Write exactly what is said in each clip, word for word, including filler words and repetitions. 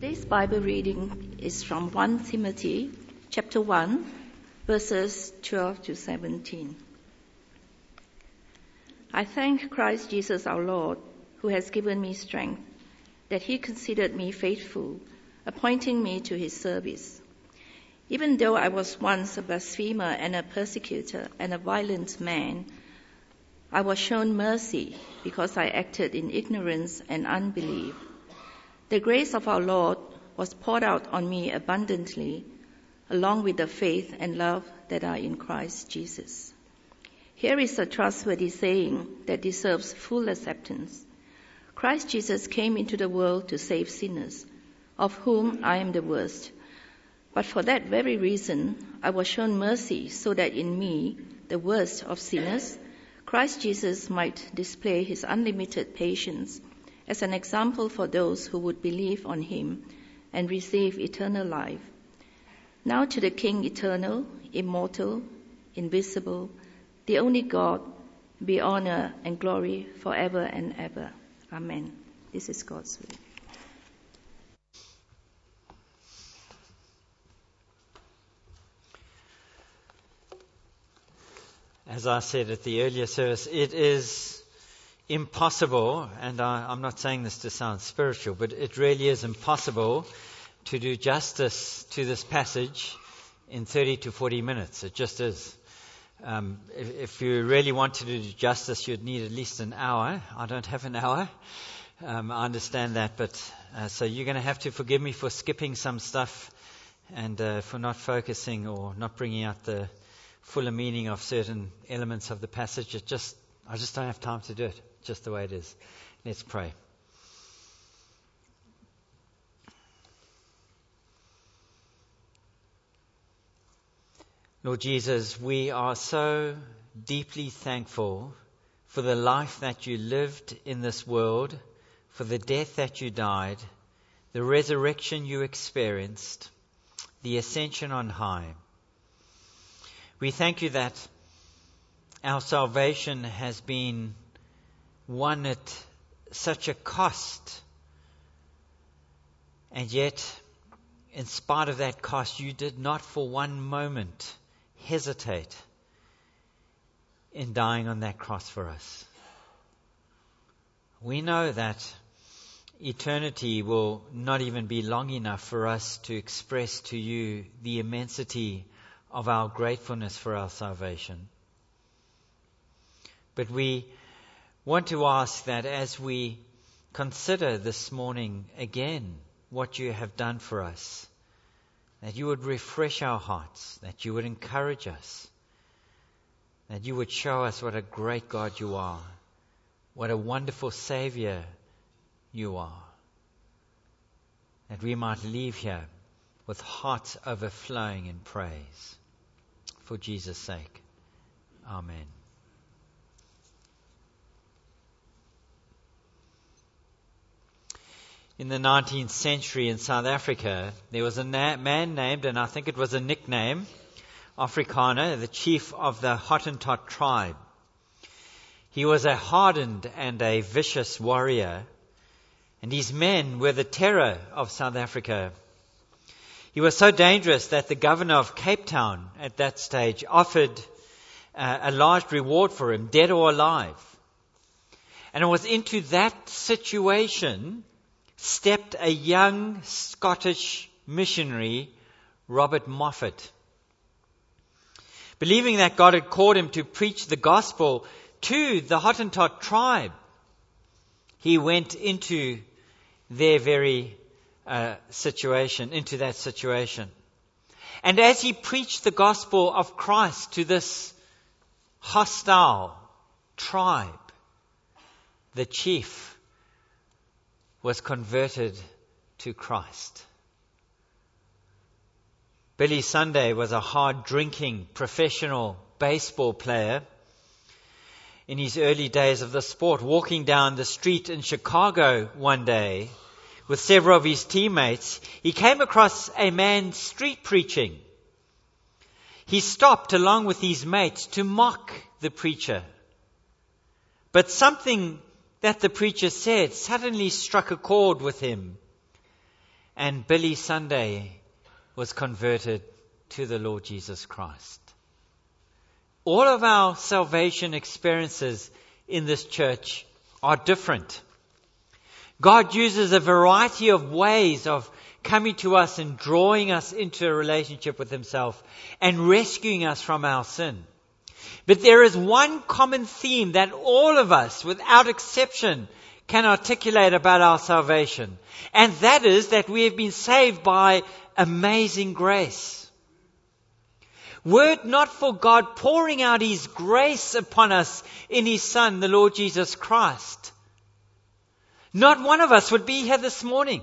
Today's Bible reading is from First Timothy chapter one, verses twelve to seventeen. I thank Christ Jesus our Lord, who has given me strength, that he considered me faithful, appointing me to his service. Even though I was once a blasphemer and a persecutor and a violent man, I was shown mercy because I acted in ignorance and unbelief. The grace of our Lord was poured out on me abundantly, along with the faith and love that are in Christ Jesus. Here is a trustworthy saying that deserves full acceptance. Christ Jesus came into the world to save sinners, of whom I am the worst. But for that very reason, I was shown mercy so that in me, the worst of sinners, Christ Jesus might display his unlimited patience as an example for those who would believe on him and receive eternal life. Now to the King eternal, immortal, invisible, the only God, be honor and glory forever and ever. Amen. This is God's will. As I said at the earlier service, it is impossible, and I, I'm not saying this to sound spiritual, but it really is impossible to do justice to this passage in thirty to forty minutes. It just is. Um, if, if you really wanted to do justice, you'd need at least an hour. I don't have an hour. Um, I understand that, but uh, so you're going to have to forgive me for skipping some stuff and uh, for not focusing or not bringing out the fuller meaning of certain elements of the passage. It just, I just don't have time to do it, just the way it is. Let's pray. Lord Jesus, we are so deeply thankful for the life that you lived in this world, for the death that you died, the resurrection you experienced, the ascension on high. We thank you that our salvation has been won at such a cost, and yet, in spite of that cost, you did not for one moment hesitate in dying on that cross for us. We know that eternity will not even be long enough for us to express to you the immensity of our gratefulness for our salvation. But we want to ask that as we consider this morning again what you have done for us, that you would refresh our hearts, that you would encourage us, that you would show us what a great God you are, what a wonderful Savior you are, that we might leave here with hearts overflowing in praise. For Jesus' sake. Amen. In the nineteenth century in South Africa, there was a na- man named, and I think it was a nickname, Afrikaner, the chief of the Hottentot tribe. He was a hardened and a vicious warrior, and his men were the terror of South Africa. He was so dangerous that the governor of Cape Town at that stage offered uh, a large reward for him, dead or alive. And it was into that situation stepped a young Scottish missionary, Robert Moffat. Believing that God had called him to preach the gospel to the Hottentot tribe, he went into their very Uh, situation, into that situation. And as he preached the gospel of Christ to this hostile tribe, the chief was converted to Christ. Billy Sunday was a hard-drinking professional baseball player in his early days of the sport, walking down the street in Chicago one day with several of his teammates. He came across a man street preaching. He stopped along with his mates to mock the preacher. But something that the preacher said suddenly struck a chord with him. and Billy Sunday was converted to the Lord Jesus Christ. All of our salvation experiences in this church are different. God uses a variety of ways of coming to us and drawing us into a relationship with Himself and rescuing us from our sin. But there is one common theme that all of us, without exception, can articulate about our salvation. And that is that we have been saved by amazing grace. Were it not for God pouring out His grace upon us in His Son, the Lord Jesus Christ, not one of us would be here this morning.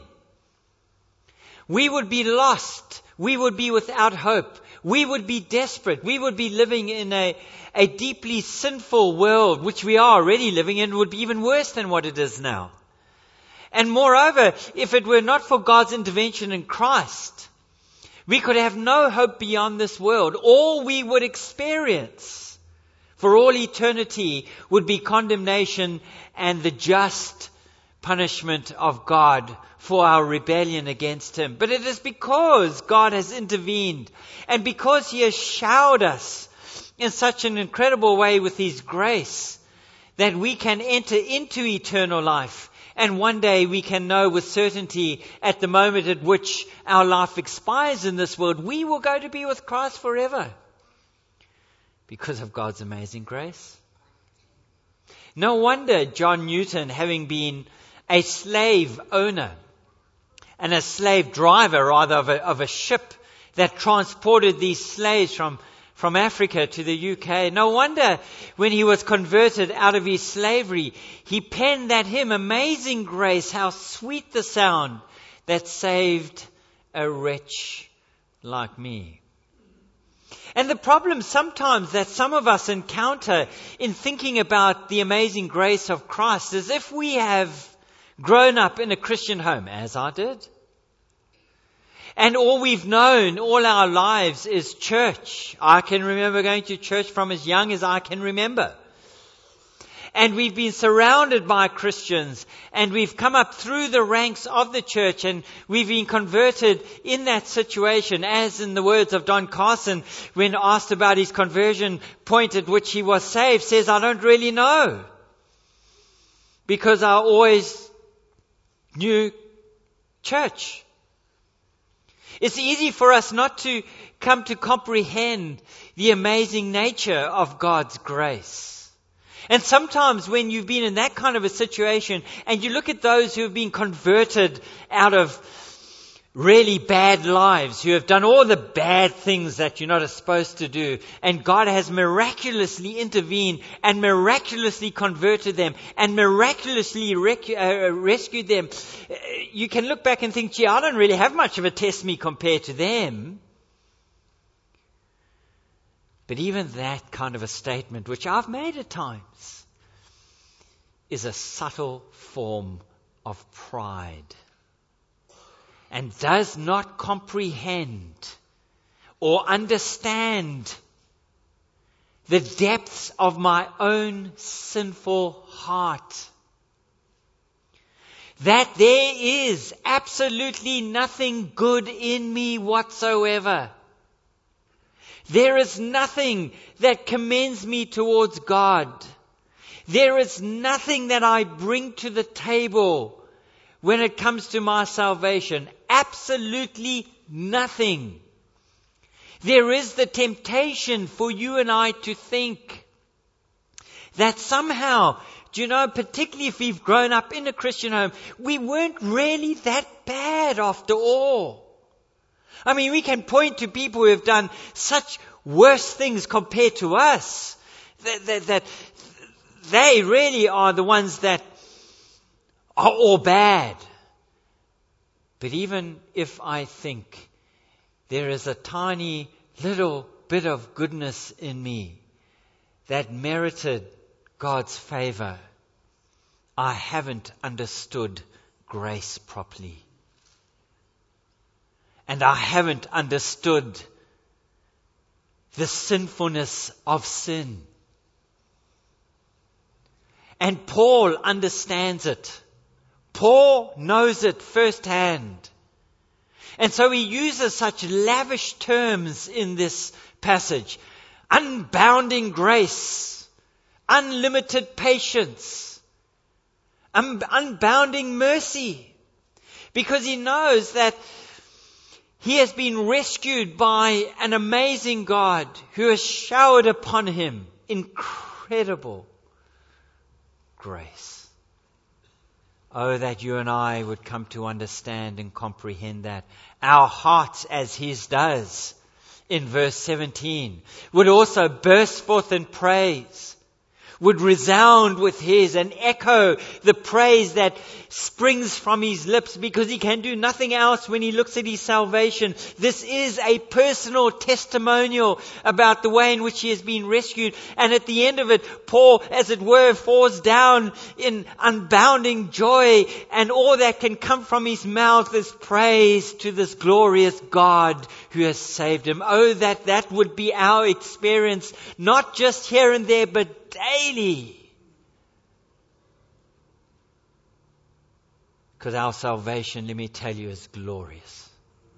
We would be lost. We would be without hope. We would be desperate. We would be living in a, a deeply sinful world, which we are already living in, would be even worse than what it is now. And moreover, if it were not for God's intervention in Christ, we could have no hope beyond this world. All we would experience for all eternity would be condemnation and the just punishment of God for our rebellion against Him. But it is because God has intervened and because He has showered us in such an incredible way with His grace that we can enter into eternal life. And one day we can know with certainty at the moment at which our life expires in this world, we will go to be with Christ forever because of God's amazing grace. No wonder John Newton, having been a slave owner and a slave driver, rather, of a, of a ship that transported these slaves from, from Africa to the U K. No wonder when he was converted out of his slavery, he penned that hymn, Amazing Grace, how sweet the sound that saved a wretch like me. And the problem sometimes that some of us encounter in thinking about the amazing grace of Christ is if we have grown up in a Christian home, as I did, and all we've known all our lives is church. I can remember going to church from as young as I can remember. And we've been surrounded by Christians, and we've come up through the ranks of the church, and we've been converted in that situation, as in the words of Don Carson, when asked about his conversion point at which he was saved, says, I don't really know, because I always knew church. It's easy for us not to come to comprehend the amazing nature of God's grace. And sometimes when you've been in that kind of a situation and you look at those who have been converted out of really bad lives, who have done all the bad things that you're not supposed to do, and God has miraculously intervened and miraculously converted them and miraculously rec- uh, rescued them, you can look back and think, gee, I don't really have much of a test me compared to them. But even that kind of a statement, which I've made at times, is a subtle form of pride and does not comprehend or understand the depths of my own sinful heart. That there is absolutely nothing good in me whatsoever. There is nothing that commends me towards God. There is nothing that I bring to the table when it comes to my salvation. Absolutely nothing. There is the temptation for you and I to think that somehow, do you know, particularly if we've grown up in a Christian home, we weren't really that bad after all. I mean, we can point to people who have done such worse things compared to us, that, that, that they really are the ones that are all bad. But even if I think there is a tiny little bit of goodness in me that merited God's favor, I haven't understood grace properly. And I haven't understood the sinfulness of sin. And Paul understands it. Paul knows it firsthand. And so he uses such lavish terms in this passage. Unbounding grace, unlimited patience, un- unbounding mercy. Because he knows that he has been rescued by an amazing God who has showered upon him incredible grace. Oh, that you and I would come to understand and comprehend that. Our hearts, as his does, in verse seventeen, would also burst forth in praise, would resound with his and echo the praise that springs from his lips, because he can do nothing else when he looks at his salvation. This is a personal testimonial about the way in which he has been rescued. And at the end of it, Paul, as it were, falls down in unbounding joy, and all that can come from his mouth is praise to this glorious God who has saved him. Oh, that that would be our experience, not just here and there, but daily. Because our salvation, let me tell you, is glorious.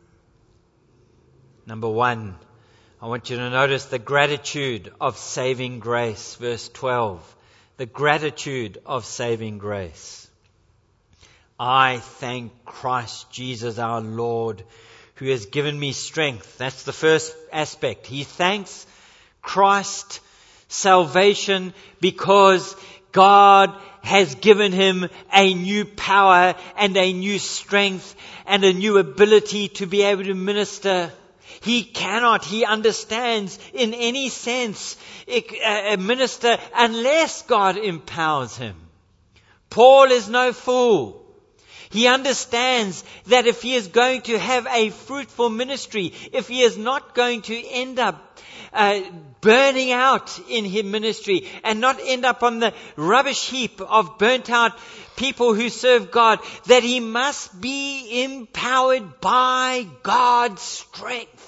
Number one, I want you to notice the gratitude of saving grace. Verse twelve. The gratitude of saving grace. I thank Christ Jesus our Lord, who has given me strength. That's the first aspect. He thanks Christ salvation because God has given him a new power and a new strength and a new ability to be able to minister. He cannot, he understands in any sense, minister unless God empowers him. Paul is no fool. He understands that if he is going to have a fruitful ministry, if he is not going to end up uh, burning out in his ministry and not end up on the rubbish heap of burnt out people who serve God, that he must be empowered by God's strength.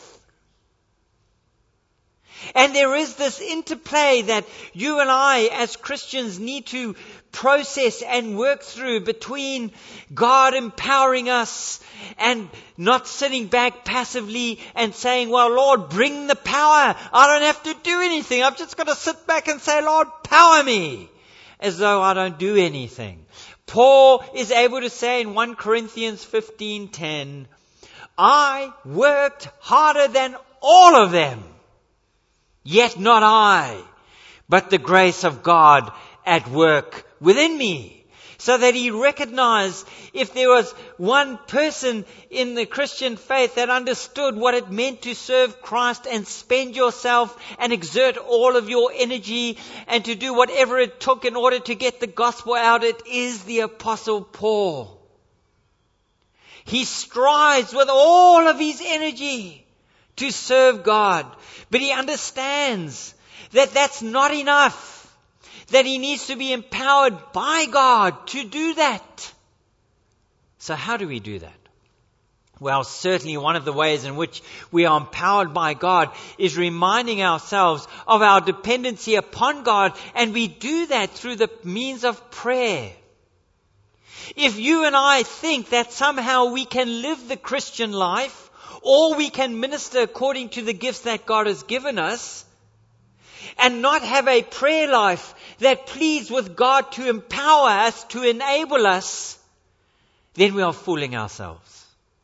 And there is this interplay that you and I as Christians need to process and work through between God empowering us and not sitting back passively and saying, well, Lord, bring the power. I don't have to do anything. I've just got to sit back and say, Lord, power me, as though I don't do anything. Paul is able to say in First Corinthians fifteen ten, I worked harder than all of them. Yet not I, but the grace of God at work within me. So that he recognized if there was one person in the Christian faith that understood what it meant to serve Christ and spend yourself and exert all of your energy and to do whatever it took in order to get the gospel out, it is the Apostle Paul. He strives with all of his energy to serve God. But he understands that that's not enough. That he needs to be empowered by God to do that. So how do we do that? Well, certainly one of the ways in which we are empowered by God is reminding ourselves of our dependency upon God. And we do that through the means of prayer. If you and I think that somehow we can live the Christian life, or we can minister according to the gifts that God has given us, and not have a prayer life that pleads with God to empower us, to enable us, then we are fooling ourselves.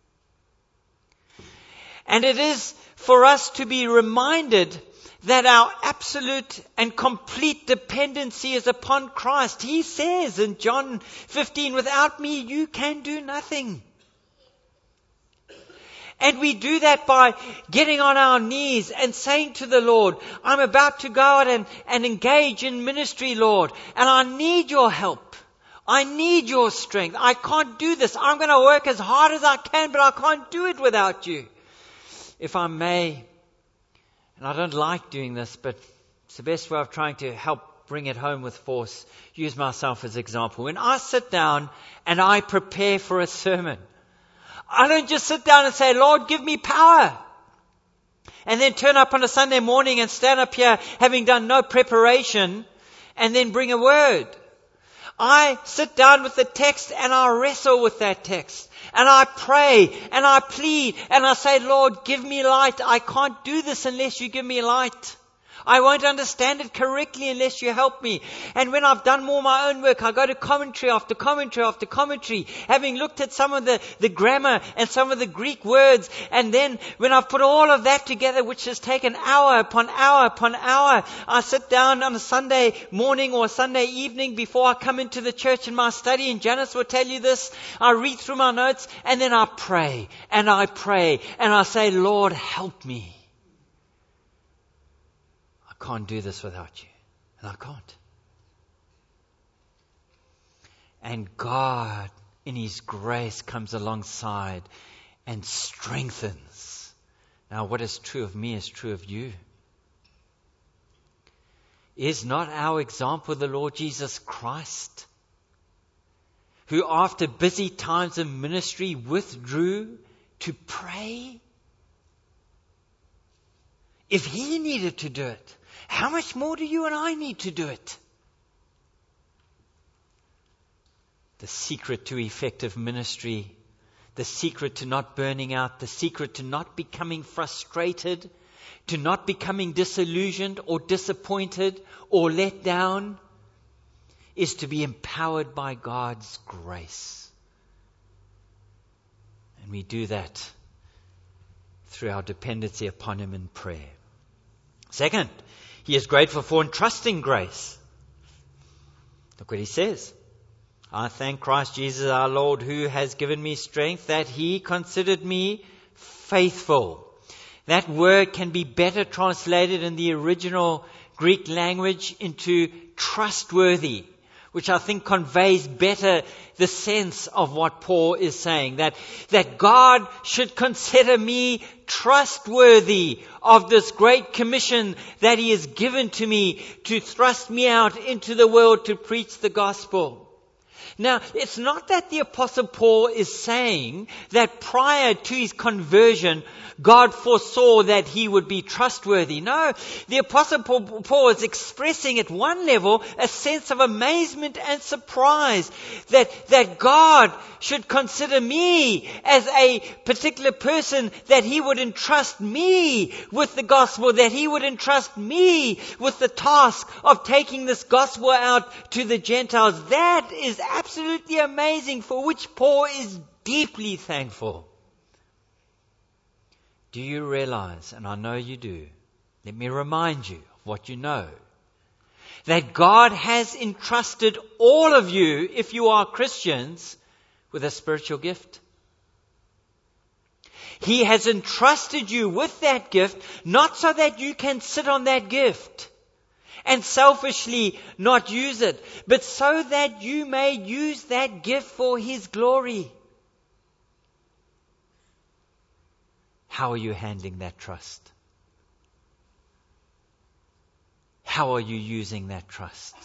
And it is for us to be reminded that our absolute and complete dependency is upon Christ. He says in John fifteen, without me you can do nothing. And we do that by getting on our knees and saying to the Lord, I'm about to go out and, and engage in ministry, Lord, and I need your help. I need your strength. I can't do this. I'm going to work as hard as I can, but I can't do it without you. If I may, and I don't like doing this, but it's the best way of trying to help bring it home with force, use myself as example. When I sit down and I prepare for a sermon, I don't just sit down and say, Lord, give me power. And then turn up on a Sunday morning and stand up here having done no preparation and then bring a word. I sit down with the text and I wrestle with that text. And I pray and I plead and I say, Lord, give me light. I can't do this unless you give me light. I won't understand it correctly unless you help me. And when I've done more my own work, I go to commentary after commentary after commentary, having looked at some of the, the grammar and some of the Greek words. And then when I've put all of that together, which has taken hour upon hour upon hour, I sit down on a Sunday morning or a Sunday evening before I come into the church in my study, and Janice will tell you this. I read through my notes and then I pray and I pray and I say, Lord, help me. I can't do this without you. And I can't. And God, in His grace, comes alongside and strengthens. Now, what is true of me is true of you. Is not our example the Lord Jesus Christ, who after busy times of ministry withdrew to pray? If He needed to do it, how much more do you and I need to do it? The secret to effective ministry, the secret to not burning out, the secret to not becoming frustrated, to not becoming disillusioned or disappointed or let down, is to be empowered by God's grace. And we do that through our dependency upon Him in prayer. Second, He is grateful for entrusting grace. Look what He says. I thank Christ Jesus our Lord, who has given me strength, that He considered me faithful. That word can be better translated in the original Greek language into trustworthy, which I think conveys better the sense of what Paul is saying. That, that God should consider me trustworthy of this great commission that He has given to me to thrust me out into the world to preach the gospel. Now, it's not that the Apostle Paul is saying that prior to his conversion, God foresaw that he would be trustworthy. No, the Apostle Paul is expressing at one level a sense of amazement and surprise that, that God should consider me as a particular person, that He would entrust me with the gospel, that He would entrust me with the task of taking this gospel out to the Gentiles. That is absolutely amazing, for which Paul is deeply thankful. Do you realize, and I know you do, let me remind you of what you know, that God has entrusted all of you, if you are Christians, with a spiritual gift. He has entrusted you with that gift, not so that you can sit on that gift and selfishly not use it, but so that you may use that gift for His glory. How are you handling that trust? How are you using that trust?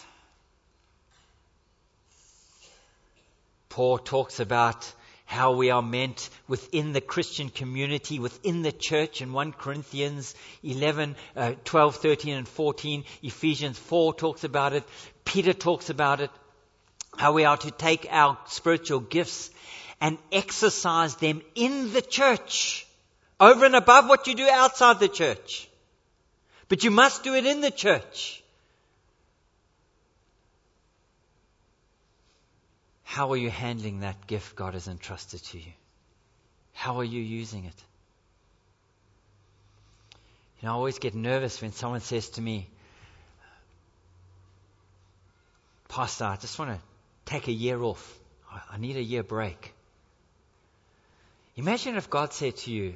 Paul talks about how we are meant within the Christian community, within the church in First Corinthians eleven, uh, twelve, thirteen and fourteen. Ephesians four talks about it. Peter talks about it. How we are to take our spiritual gifts and exercise them in the church, over and above what you do outside the church. But you must do it in the church. How are you handling that gift God has entrusted to you? How are you using it? You know, I always get nervous when someone says to me, Pastor, I just want to take a year off. I need a year break. Imagine if God said to you,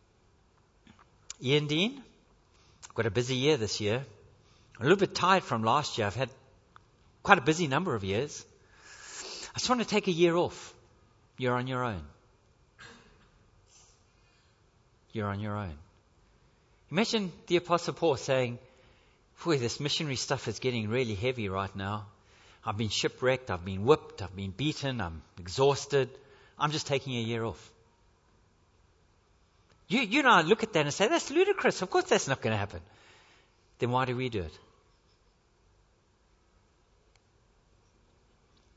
Ian Dean, I've got a busy year this year. I'm a little bit tired from last year. I've had quite a busy number of years. I just want to take a year off. You're on your own. You're on your own. Imagine the Apostle Paul saying, boy, this missionary stuff is getting really heavy right now. I've been shipwrecked, I've been whipped, I've been beaten, I'm exhausted. I'm just taking a year off. You, you know, I look at that and say, that's ludicrous. Of course that's not going to happen. Then why do we do it?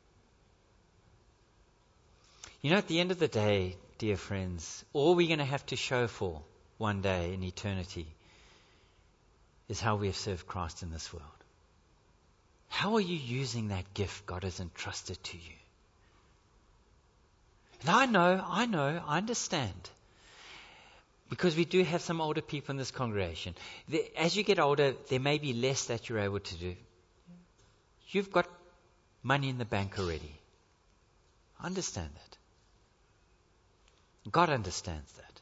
You know, at the end of the day, dear friends, all we're going to have to show for one day in eternity is how we have served Christ in this world. How are you using that gift God has entrusted to you? And I know, I know, I understand. Because we do have some older people in this congregation. As you get older, there may be less that you're able to do. You've got money in the bank already. I understand that. God understands that.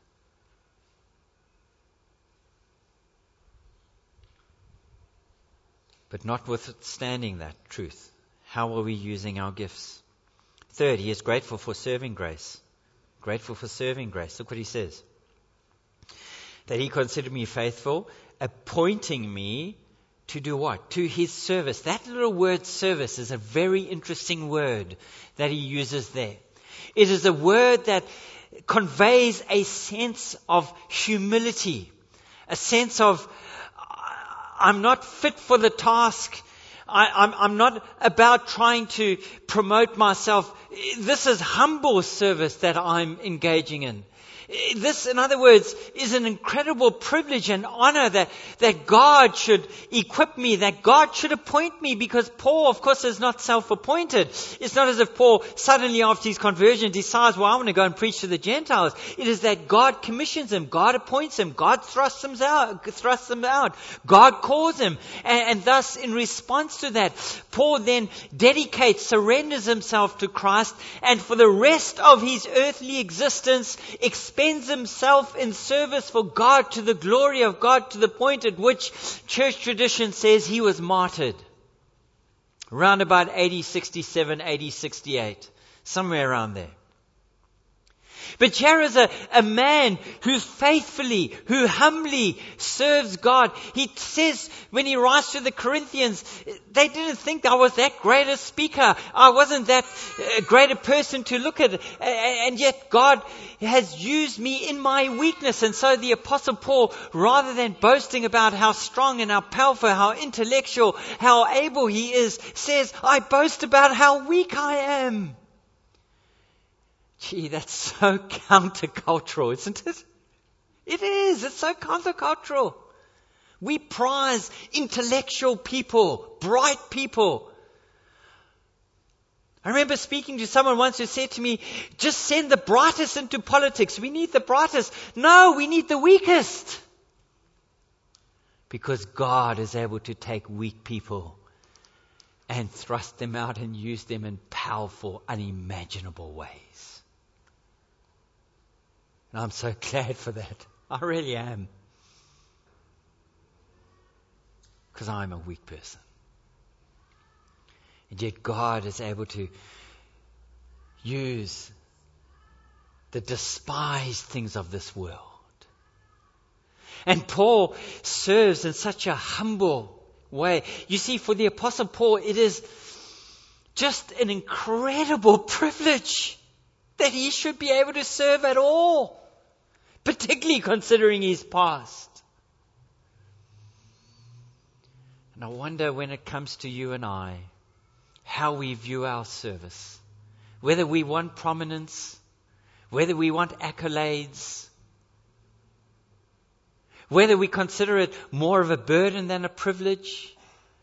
But notwithstanding that truth, how are we using our gifts? Third, he is grateful for serving grace. Grateful for serving grace. Look what he says. That he considered me faithful, appointing me to do what? To his service. That little word service is a very interesting word that he uses there. It is a word that conveys a sense of humility, a sense of, I'm not fit for the task. I, I'm, I'm not about trying to promote myself. This is humble service that I'm engaging in. This, in other words, is an incredible privilege and honor that, that God should equip me, that God should appoint me, because Paul, of course, is not self-appointed. It's not as if Paul suddenly after his conversion decides, well, I want to go and preach to the Gentiles. It is that God commissions him, God appoints him, God thrusts him out, thrusts him out. God calls him. And, and thus, in response to that, Paul then dedicates, surrenders himself to Christ, and for the rest of his earthly existence, expends himself in service for God, to the glory of God, to the point at which church tradition says he was martyred. Around about A D sixty-seven, A D sixty-eight. Somewhere around there. But here is a, a man who faithfully, who humbly serves God. He says when he writes to the Corinthians, they didn't think I was that great a speaker. I wasn't that uh, great a person to look at. And yet God has used me in my weakness. And so the Apostle Paul, rather than boasting about how strong and how powerful, how intellectual, how able he is, says, I boast about how weak I am. Gee, that's so countercultural, isn't it? It is. It's so countercultural. We prize intellectual people, bright people. I remember speaking to someone once who said to me, just send the brightest into politics. We need the brightest. No, we need the weakest. Because God is able to take weak people and thrust them out and use them in powerful, unimaginable ways. And I'm so glad for that. I really am. Because I'm a weak person. And yet God is able to use the despised things of this world. And Paul serves in such a humble way. You see, for the Apostle Paul, it is just an incredible privilege that he should be able to serve at all. Particularly considering his past. And I wonder when it comes to you and I, how we view our service. Whether we want prominence, whether we want accolades, whether we consider it more of a burden than a privilege.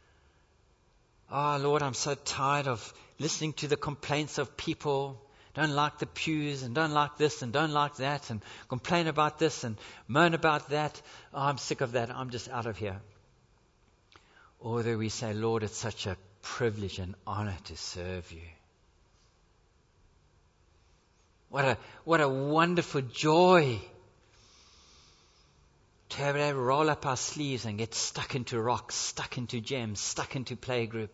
Oh Lord, I'm so tired of listening to the complaints of people. Don't like the pews and don't like this and don't like that and complain about this and moan about that. Oh, I'm sick of that. I'm just out of here. Or whether we say, Lord, it's such a privilege and honor to serve you. What a, what a wonderful joy to have to roll up our sleeves and get stuck into rocks, stuck into gems, stuck into playgroup.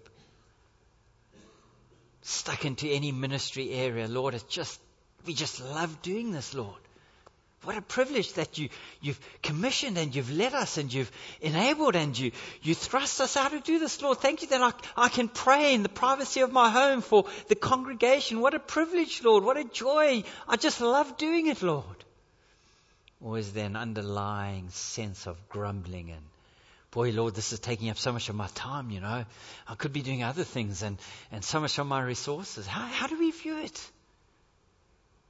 Stuck into any ministry area. Lord, it's just, we just love doing this, Lord. What a privilege that you, you've commissioned and you've led us and you've enabled and you, you thrust us out to do this, Lord. Thank you that I, I can pray in the privacy of my home for the congregation. What a privilege, Lord. What a joy. I just love doing it, Lord. Or is there an underlying sense of grumbling and, boy, Lord, this is taking up so much of my time, you know. I could be doing other things and, and so much of my resources. How, how do we view it?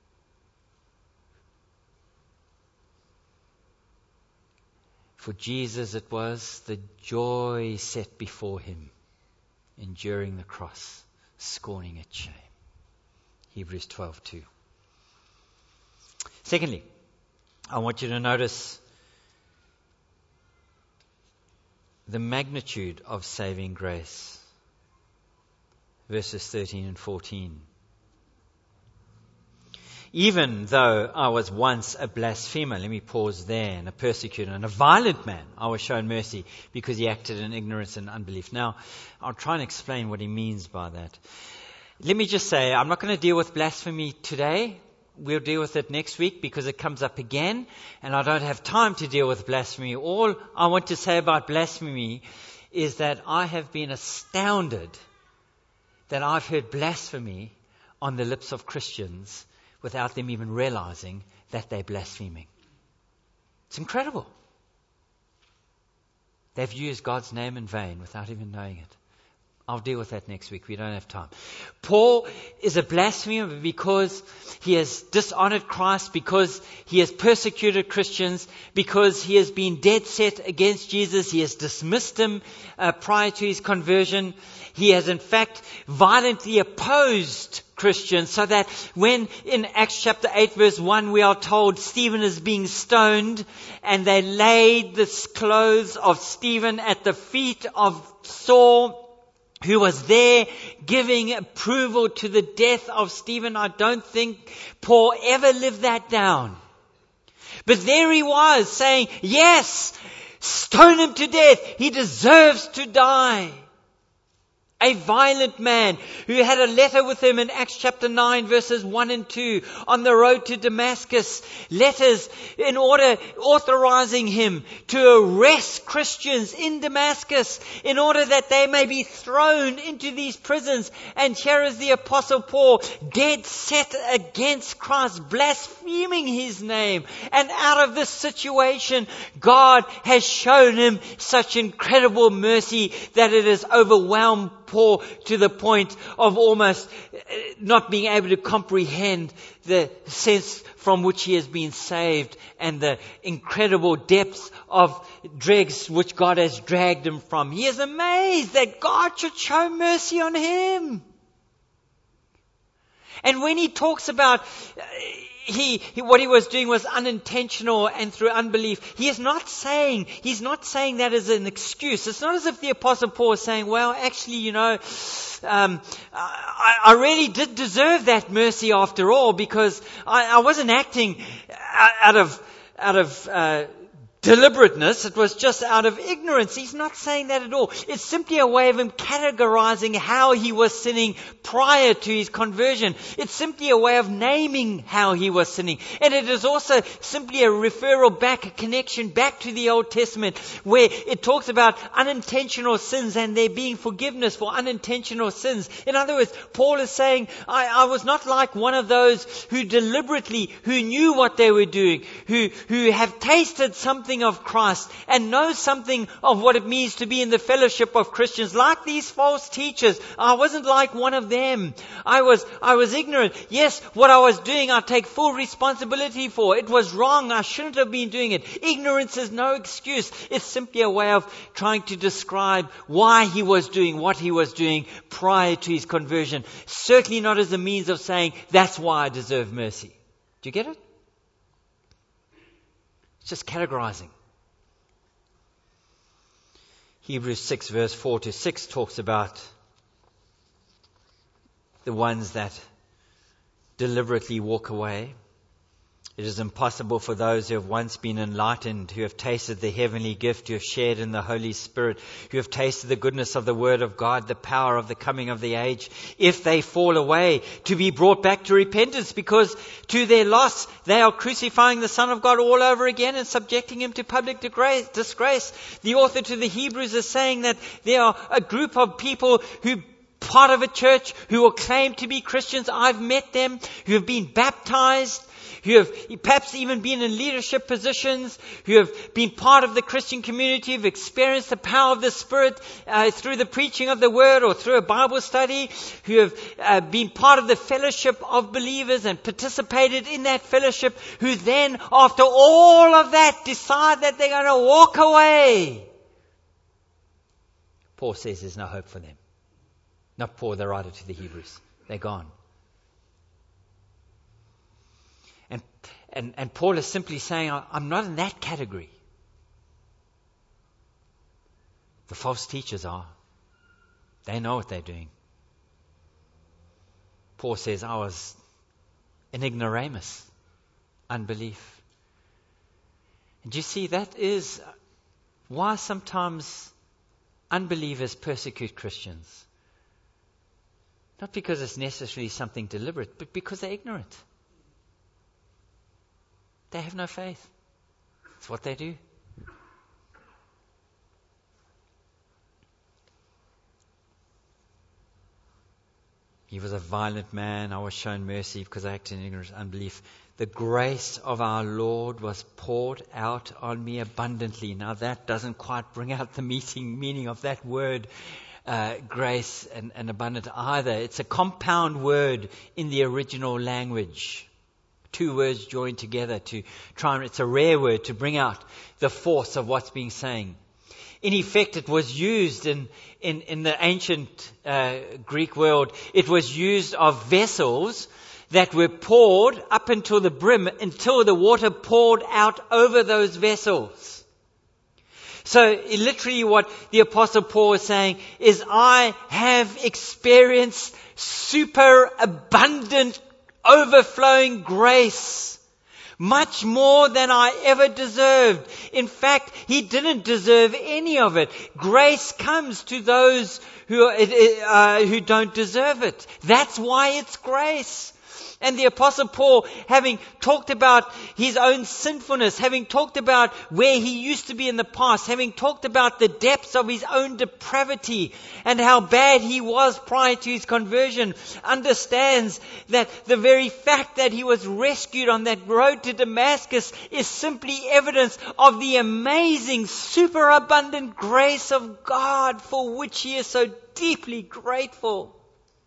For Jesus it was the joy set before him, enduring the cross, scorning its shame. Hebrews twelve two. Secondly, I want you to notice the magnitude of saving grace. Verses thirteen and fourteen. Even though I was once a blasphemer, let me pause there, and a persecutor and a violent man, I was shown mercy because he acted in ignorance and unbelief. Now, I'll try and explain what he means by that. Let me just say, I'm not going to deal with blasphemy today. We'll deal with it next week because it comes up again, and I don't have time to deal with blasphemy. All I want to say about blasphemy is that I have been astounded that I've heard blasphemy on the lips of Christians without them even realizing that they're blaspheming. It's incredible. They've used God's name in vain without even knowing it. I'll deal with that next week. We don't have time. Paul is a blasphemer because he has dishonored Christ, because he has persecuted Christians, because he has been dead set against Jesus. He has dismissed him uh, prior to his conversion. He has in fact violently opposed Christians, so that when in Acts chapter eight verse one we are told Stephen is being stoned, and they laid the clothes of Stephen at the feet of Saul, who was there giving approval to the death of Stephen. I don't think Paul ever lived that down. But there he was saying, yes, stone him to death. He deserves to die. A violent man who had a letter with him in Acts chapter nine verses one and two on the road to Damascus. Letters in order authorizing him to arrest Christians in Damascus in order that they may be thrown into these prisons. And here is the Apostle Paul, dead set against Christ, blaspheming his name. And out of this situation, God has shown him such incredible mercy that it has overwhelmed Paul to the point of almost not being able to comprehend the sense from which he has been saved and the incredible depths of dregs which God has dragged him from. He is amazed that God should show mercy on him. And when he talks about uh, he, he what he was doing was unintentional and through unbelief, he is not saying he's not saying that as an excuse. It's not as if the Apostle Paul is saying, well, actually, you know, um, I, I really did deserve that mercy after all, because I, I wasn't acting out of out of uh, deliberateness. It was just out of ignorance. He's not saying that at all. It's simply a way of him categorizing how he was sinning prior to his conversion. It's simply a way of naming how he was sinning. And it is also simply a referral back, a connection back to the Old Testament, where it talks about unintentional sins and there being forgiveness for unintentional sins. In other words, Paul is saying, I, I was not like one of those who deliberately, who knew what they were doing, who, who have tasted something of Christ and know something of what it means to be in the fellowship of Christians. Like these false teachers, I wasn't like one of them. I was, I was ignorant. Yes, what I was doing, I take full responsibility for. It was wrong. I shouldn't have been doing it. Ignorance is no excuse. It's simply a way of trying to describe why he was doing what he was doing prior to his conversion. Certainly not as a means of saying, that's why I deserve mercy. Do you get it? It's just categorizing. Hebrews six verse four to six talks about the ones that deliberately walk away. It is impossible for those who have once been enlightened, who have tasted the heavenly gift, who have shared in the Holy Spirit, who have tasted the goodness of the Word of God, the power of the coming of the age, if they fall away, to be brought back to repentance, because to their loss they are crucifying the Son of God all over again and subjecting him to public disgrace. The author to the Hebrews is saying that there are a group of people who part of a church, who will claim to be Christians. I've met them, who have been baptized, who have perhaps even been in leadership positions, who have been part of the Christian community, who have experienced the power of the Spirit uh, through the preaching of the Word or through a Bible study, who have uh, been part of the fellowship of believers and participated in that fellowship, who then, after all of that, decide that they're going to walk away. Paul says there's no hope for them. Not Paul, the writer to the Hebrews. They're gone. And, and, and Paul is simply saying, I'm not in that category. The false teachers are. They know what they're doing. Paul says, I was an ignoramus, unbelief. And you see, that is why sometimes unbelievers persecute Christians. Not because it's necessarily something deliberate, but because they're ignorant. They have no faith. It's what they do. He was a violent man. I was shown mercy because I acted in ignorance and unbelief. The grace of our Lord was poured out on me abundantly. Now that doesn't quite bring out the meaning, meaning of that word, uh, grace and, and abundant either. It's a compound word in the original language. Two words joined together to try and, it's a rare word to bring out the force of what's being saying. In effect, it was used in, in, in the ancient uh, Greek world. It was used of vessels that were poured up until the brim, until the water poured out over those vessels. So literally what the Apostle Paul is saying is, I have experienced super abundant, overflowing grace. Much more than I ever deserved. In fact, he didn't deserve any of it. Grace comes to those who, uh, who don't deserve it. That's why it's grace. And the Apostle Paul, having talked about his own sinfulness, having talked about where he used to be in the past, having talked about the depths of his own depravity and how bad he was prior to his conversion, understands that the very fact that he was rescued on that road to Damascus is simply evidence of the amazing, superabundant grace of God for which he is so deeply grateful.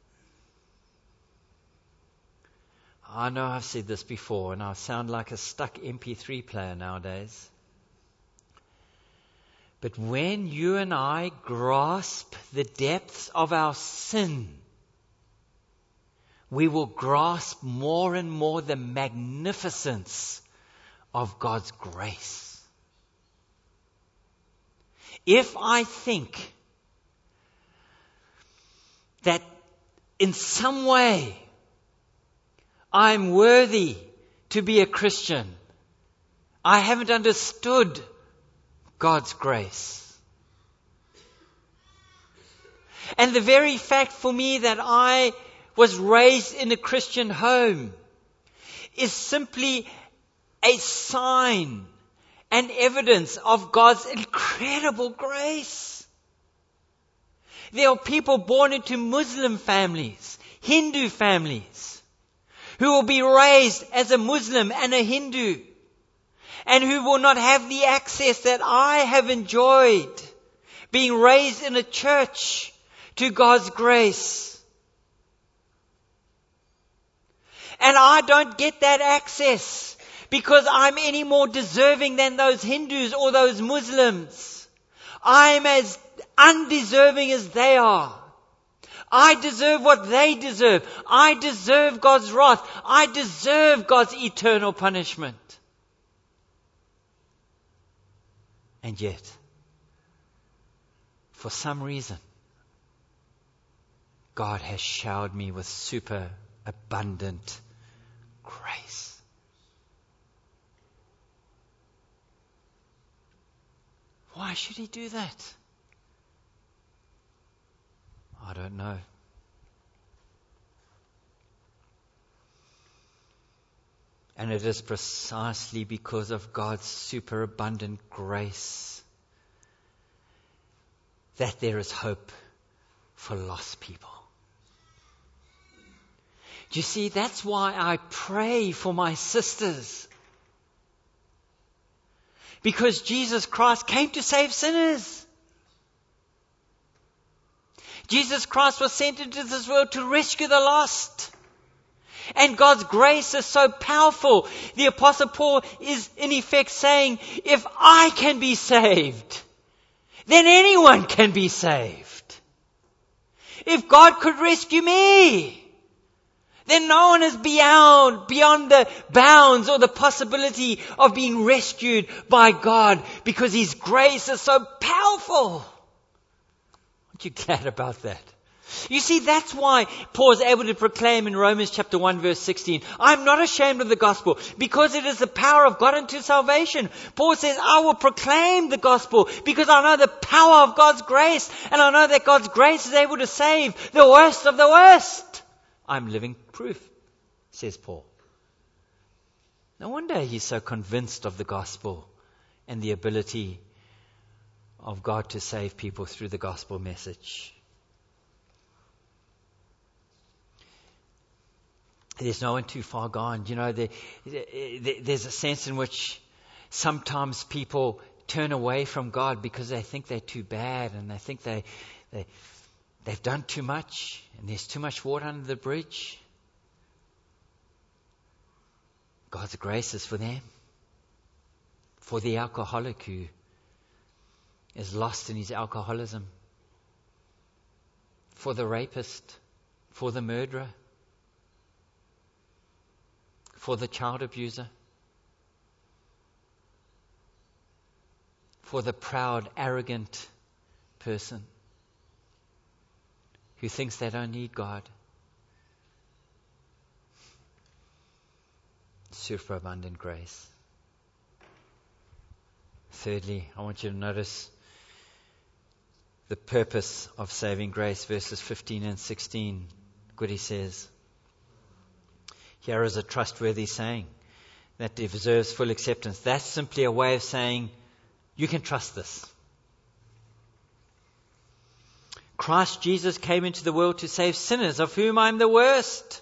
I know I've said this before, and I sound like a stuck M P three player nowadays. But when you and I grasp the depths of our sin, we will grasp more and more the magnificence of God's grace. If I think that in some way I'm worthy to be a Christian, I haven't understood God's grace. And the very fact for me that I was raised in a Christian home is simply a sign and evidence of God's incredible grace. There are people born into Muslim families, Hindu families, who will be raised as a Muslim and a Hindu, and who will not have the access that I have enjoyed, being raised in a church, to God's grace. And I don't get that access because I'm any more deserving than those Hindus or those Muslims. I'm as undeserving as they are. I deserve what they deserve. I deserve God's wrath. I deserve God's eternal punishment. And yet, for some reason, God has showered me with super abundant grace. Why should He do that? I don't know. And it is precisely because of God's superabundant grace that there is hope for lost people. Do you see, that's why I pray for my sisters. Because Jesus Christ came to save sinners. Jesus Christ was sent into this world to rescue the lost. And God's grace is so powerful. The Apostle Paul is in effect saying, if I can be saved, then anyone can be saved. If God could rescue me, then no one is beyond, beyond the bounds or the possibility of being rescued by God, because His grace is so powerful. Aren't you glad about that? You see, that's why Paul is able to proclaim in Romans chapter one verse sixteen, I'm not ashamed of the gospel, because it is the power of God unto salvation. Paul says, I will proclaim the gospel because I know the power of God's grace, and I know that God's grace is able to save the worst of the worst. I'm living proof, says Paul. No wonder he's so convinced of the gospel and the ability of God to save people through the gospel message. There's no one too far gone. You know, there, there's a sense in which sometimes people turn away from God because they think they're too bad, and they think they, they, they've done too much, and there's too much water under the bridge. God's grace is for them. For the alcoholic who is lost in his alcoholism. For the rapist. For the murderer. For the child abuser. For the proud, arrogant person who thinks they don't need God. Superabundant grace. Thirdly, I want you to notice the purpose of saving grace, verses fifteen and sixteen. Goody says, here is a trustworthy saying that deserves full acceptance. That's simply a way of saying, you can trust this. Christ Jesus came into the world to save sinners, of whom I'm the worst.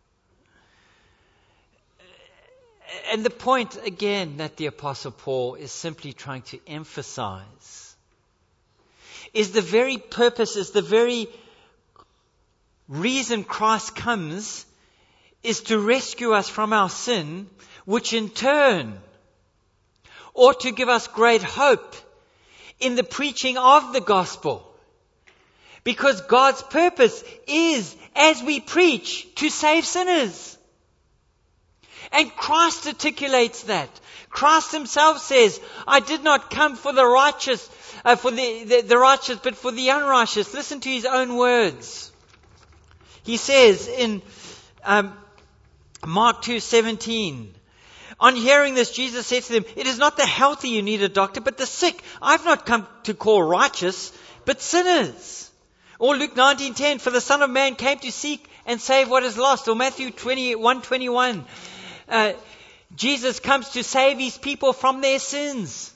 And the point, again, that the Apostle Paul is simply trying to emphasize is the very purpose, is the very reason Christ comes is to rescue us from our sin, which in turn ought to give us great hope in the preaching of the gospel. Because God's purpose is, as we preach, to save sinners. And Christ articulates that. Christ himself says, I did not come for the righteous, uh, for the, the, the righteous, but for the unrighteous. Listen to his own words. He says in um, Mark two seventeen, on hearing this, Jesus said to them, it is not the healthy you need a doctor, but the sick. I've not come to call righteous, but sinners. Or Luke nineteen ten, for the Son of Man came to seek and save what is lost. Or Matthew twenty-one twenty-one, uh, Jesus comes to save his people from their sins.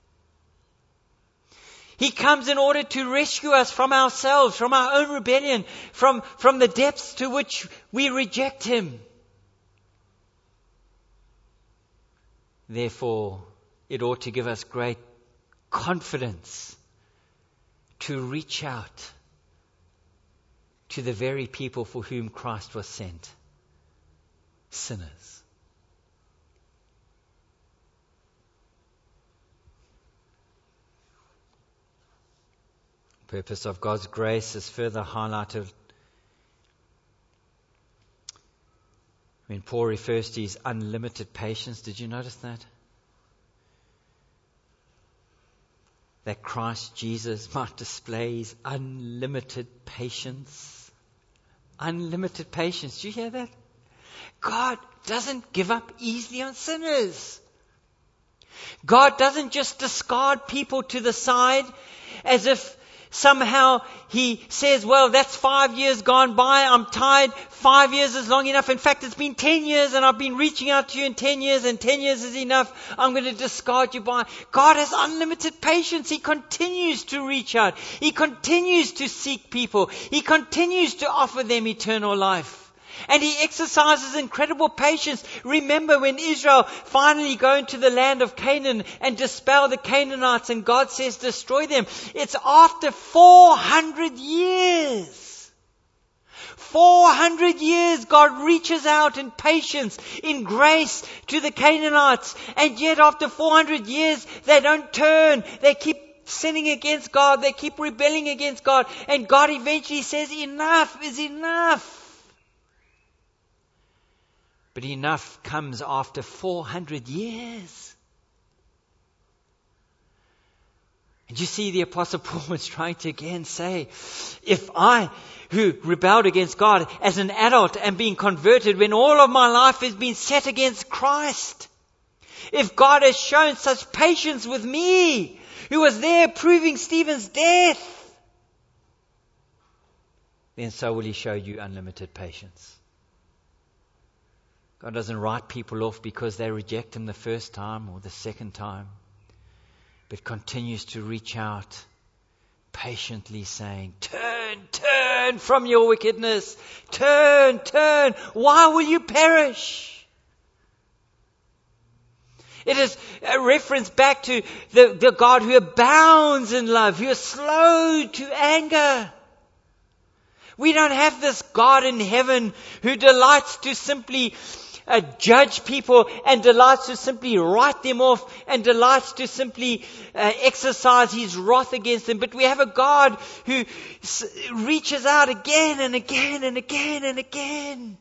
He comes in order to rescue us from ourselves, from our own rebellion, from, from the depths to which we reject him. Therefore, it ought to give us great confidence to reach out to the very people for whom Christ was sent, sinners. The purpose of God's grace is further highlighted when Paul refers to his unlimited patience. Did you notice that? That Christ Jesus might display his unlimited patience. Unlimited patience. Do you hear that? God doesn't give up easily on sinners. God doesn't just discard people to the side as if somehow he says, well, that's five years gone by. I'm tired. Five years is long enough. In fact, it's been ten years and I've been reaching out to you in ten years and ten years is enough. I'm going to discard you by. God has unlimited patience. He continues to reach out. He continues to seek people. He continues to offer them eternal life. And he exercises incredible patience. Remember when Israel finally go into the land of Canaan and dispel the Canaanites and God says destroy them. It's after four hundred years. four hundred years God reaches out in patience, in grace to the Canaanites. And yet after four hundred years they don't turn. They keep sinning against God. They keep rebelling against God. And God eventually says enough is enough. But enough comes after four hundred years. And you see, the Apostle Paul was trying to again say, if I, who rebelled against God as an adult, am being converted when all of my life has been set against Christ, if God has shown such patience with me, who was there proving Stephen's death, then so will He show you unlimited patience. God doesn't write people off because they reject Him the first time or the second time, but continues to reach out, patiently saying, turn, turn from your wickedness. Turn, turn. Why will you perish? It is a reference back to the, the God who abounds in love, who is slow to anger. We don't have this God in heaven who delights to simply Uh, judge people and delights to simply write them off and delights to simply uh, exercise His wrath against them. But we have a God who s- reaches out again and again and again and again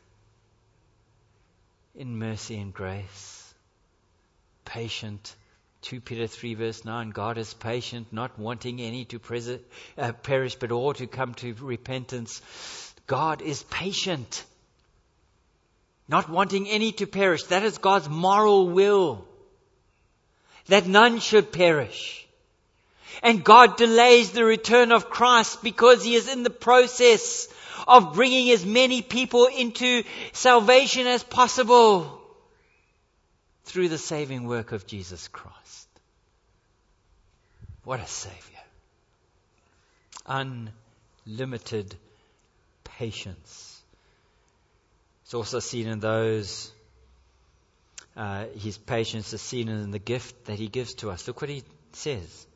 in mercy and grace. Patient. Second Peter three verse nine, God is patient, not wanting any to pres- uh, perish, but all to come to repentance. God is patient. Not wanting any to perish. That is God's moral will. That none should perish. And God delays the return of Christ because He is in the process of bringing as many people into salvation as possible through the saving work of Jesus Christ. What a Savior. Unlimited patience. It's also seen in those, uh, His patience is seen in the gift that He gives to us. Look what He says.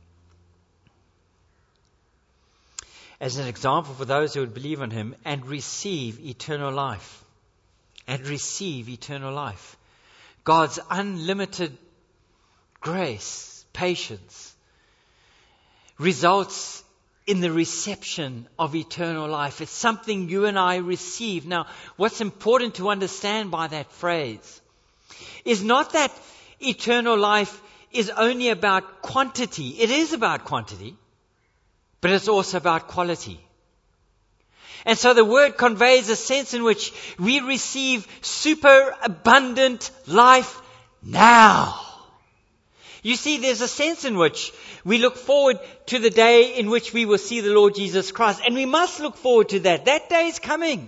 As an example for those who would believe on Him and receive eternal life. And receive eternal life. God's unlimited grace, patience, results in the reception of eternal life. It's something you and I receive. Now, what's important to understand by that phrase is not that eternal life is only about quantity. It is about quantity, but it's also about quality. And so the word conveys a sense in which we receive super abundant life now. You see, there's a sense in which we look forward to the day in which we will see the Lord Jesus Christ. And we must look forward to that. That day is coming.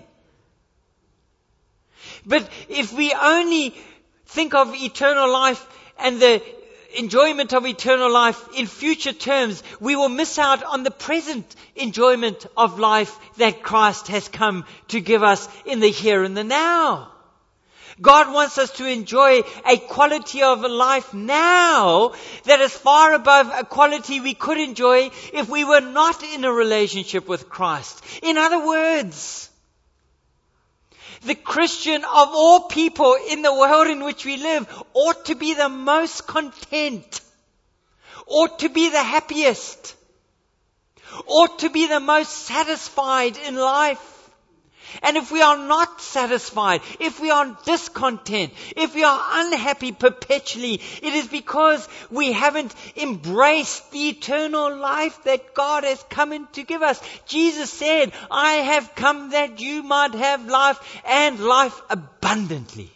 But if we only think of eternal life and the enjoyment of eternal life in future terms, we will miss out on the present enjoyment of life that Christ has come to give us in the here and the now. God wants us to enjoy a quality of life now that is far above a quality we could enjoy if we were not in a relationship with Christ. In other words, the Christian of all people in the world in which we live ought to be the most content, ought to be the happiest, ought to be the most satisfied in life. And if we are not satisfied, if we are discontent, if we are unhappy perpetually, it is because we haven't embraced the eternal life that God has come in to give us. Jesus said, I have come that you might have life and life abundantly.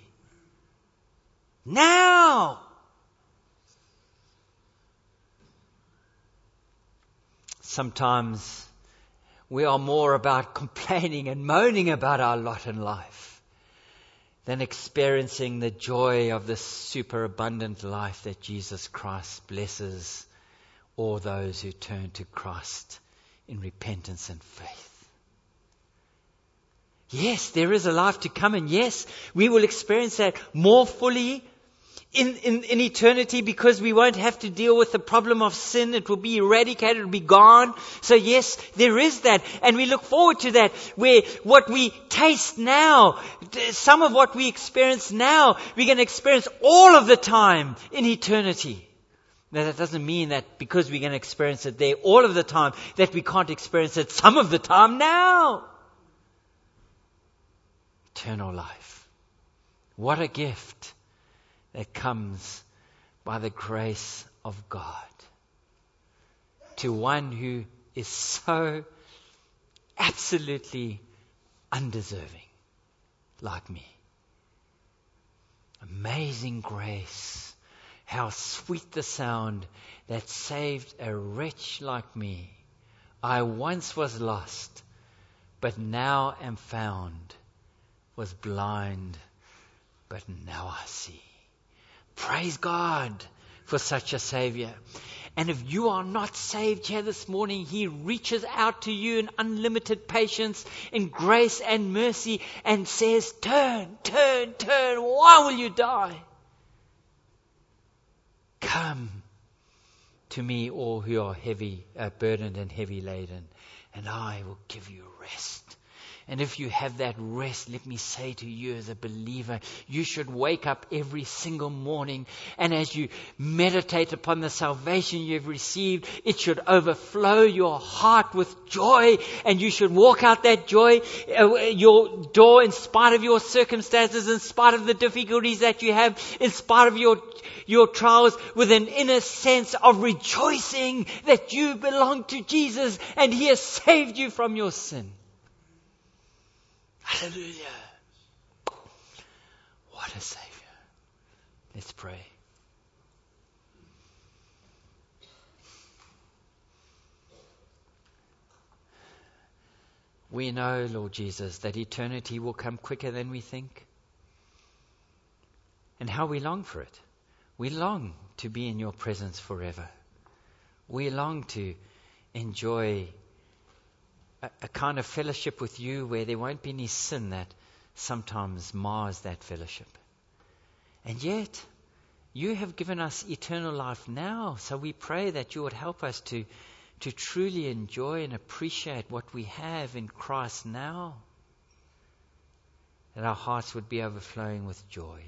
Now. Sometimes we are more about complaining and moaning about our lot in life than experiencing the joy of this superabundant life that Jesus Christ blesses all those who turn to Christ in repentance and faith. Yes, there is a life to come, and yes, we will experience that more fully in, in, in eternity, because we won't have to deal with the problem of sin. It will be eradicated, it will be gone. So yes, there is that, and we look forward to that, where what we taste now, some of what we experience now, we're going to experience all of the time in eternity. Now that doesn't mean that because we're going to experience it there all of the time, that we can't experience it some of the time now. Eternal life. What a gift that comes by the grace of God to one who is so absolutely undeserving, like me. Amazing grace. How sweet the sound that saved a wretch like me. I once was lost, but now am found. Was blind, but now I see. Praise God for such a Savior. And if you are not saved here this morning, He reaches out to you in unlimited patience, in grace and mercy, and says, turn, turn, turn. Why will you die? Come to me, all who are heavy, uh, burdened and heavy laden, and I will give you rest. And if you have that rest, let me say to you as a believer, you should wake up every single morning, and as you meditate upon the salvation you've received, it should overflow your heart with joy, and you should walk out that joy, uh, your door, in spite of your circumstances, in spite of the difficulties that you have, in spite of your your trials, with an inner sense of rejoicing that you belong to Jesus and He has saved you from your sin. Hallelujah. What a Savior. Let's pray. We know, Lord Jesus, that eternity will come quicker than we think. And how we long for it. We long to be in your presence forever. We long to enjoy a, a kind of fellowship with you where there won't be any sin that sometimes mars that fellowship. And yet, you have given us eternal life now, so we pray that you would help us to, to truly enjoy and appreciate what we have in Christ now. That our hearts would be overflowing with joy.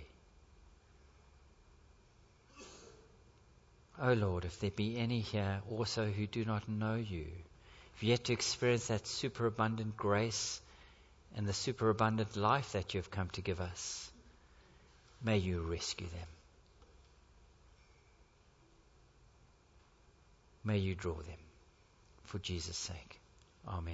Oh Lord, if there be any here also who do not know you, if yet to experience that superabundant grace and the superabundant life that you have come to give us, may you rescue them. May you draw them. For Jesus' sake. Amen.